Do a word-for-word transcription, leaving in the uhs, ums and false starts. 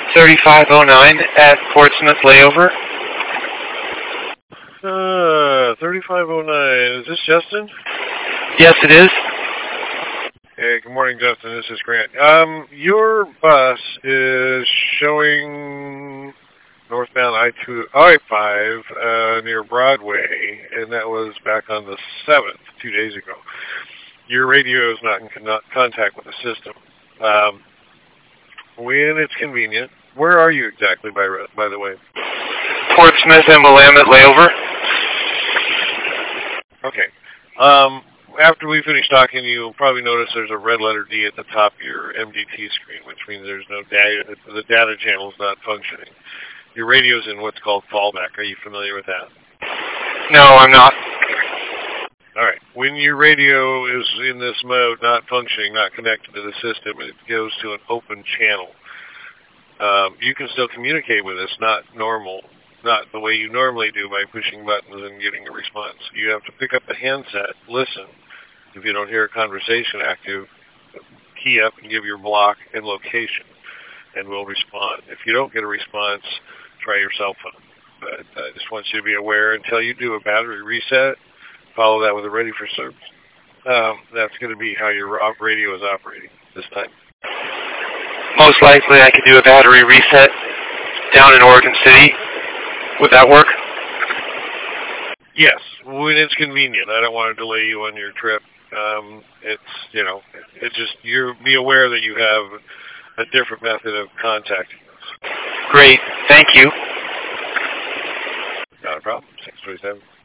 thirty-five oh nine at Portsmouth Layover. Uh, thirty-five oh nine. Is this Justin? Yes, it is. Hey, good morning, Justin. This is Grant. Um, your bus is showing northbound I two, I five uh, near Broadway, and that was back on the seventh, two days ago. Your radio is not in con- contact with the system. Um, when it's convenient, where are you exactly, by by the way? Portsmouth and Willamette Layover. Okay. Um, after we finish talking, you'll probably notice there's a red letter D at the top of your M D T screen, which means there's no data, the data channel is not functioning. Your radio's in what's called fallback. Are you familiar with that? No, I'm not. All right. When your radio is in this mode, not functioning, not connected to the system, it goes to an open channel. Um, you can still communicate with us, not normal, not the way you normally do by pushing buttons and getting a response. You have to pick up the handset, listen. If you don't hear a conversation active, key up and give your block and location, and we'll respond. If you don't get a response, try your cell phone. But I just want you to be aware until you do a battery reset, follow that with a ready for service. Um, that's going to be how your op- radio is operating this time. Most likely I could do a battery reset down in Oregon City. Would that work? Yes, when it's convenient. I don't want to delay you on your trip. Um, it's, you know, it's just, you be aware that you have a different method of contacting us. Great. Thank you. Not a problem. six twenty-seven.